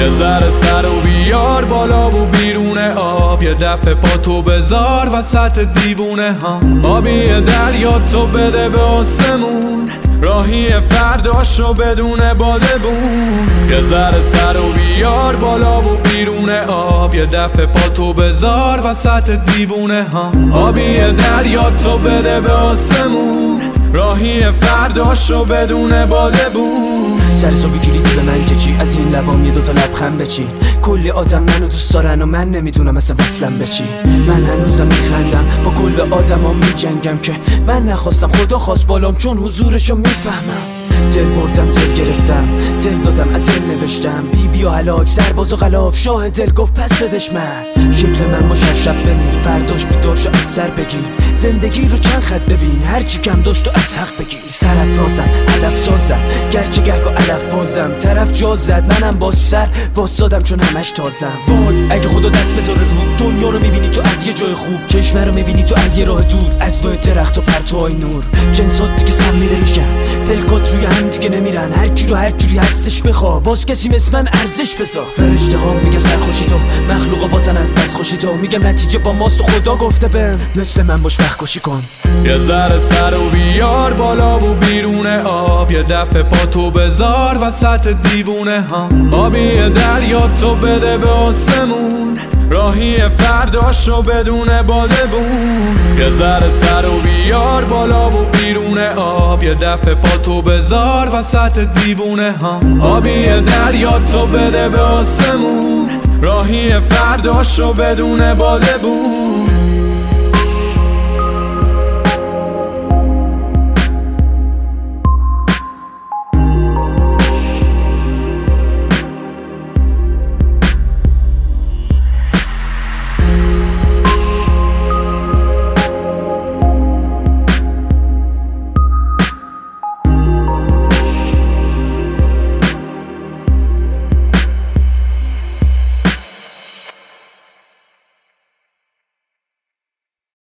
یه ذره سر و بیار بالا و بیرون آب، یه دفعه پا تو بذار وسط دیوونه ها. آبی دریا تو بده به آسمون، راهی فرداشو بدون باده بون. یه ذره سر و بیار بالا و بیرون آب، یه دفعه پا تو بذار وسط دیوونه ها. آبی دریا تو بده به آسمون، راهی فرداشو بدون باده بون. سر صبحی گیری به من که چی، از این لبام یه دوتا لبخند بچین. کلی آدم منو دوست دارن و من نمیدونم مثل وصلم بچی. من هنوزم میخندم با کل آدما میجنگم که من نخواستم خدا خواست بالام، چون حضورشو میفهمم. دل بردم دل گرفتم، دل دادم دل نوشتم. بی و هلاک سرباز و غلاف، شاه دل گفت پس بدش من. شکل من باشه شب بمیر، فرداش بیدارشو از سر بگیر. زندگی رو چند خط ببین، هرچی کم داشت و از حق بگیر. سرافرازم هدف سازم، گرچه گرگ و علف فازم. طرف جا زد منم با سر واسادم چون همش تازم. وای اگه خدا دست بذاره رو دنیا رو میبینی تو از یه جای خوب، چشمه رو میبینی تو از یه راه دور، از وای درخت و پرتوهای نور. جنسات دیگه سمی نمیشن، پلکات روی هم دیگه نمیرن. هر کی رو هر جوری هستش بخوا، واس کسی مثل من ارزش بذار. فرشته ها میگه سرخوشی تو، مخلوقا باتن از بس خوشی تو. میگم نتیجه با ماست و خدا گفته بهم مثل من باش وقت کشی کن. یه ذره سر و بیار بالا و بیرون آب، یه دفعه پا تو بذار وسط دیوونه ها. آبی دریا تو بده به آسمون، راهی فرداشو بدون باده بون. یه ذره سر و بیار بالا و بیرون آب، یه دفعه پا تو بذار وسط دیوونه ها. آبی دریا تو بده به آسمون، راهی فرداشو بدون باده بون.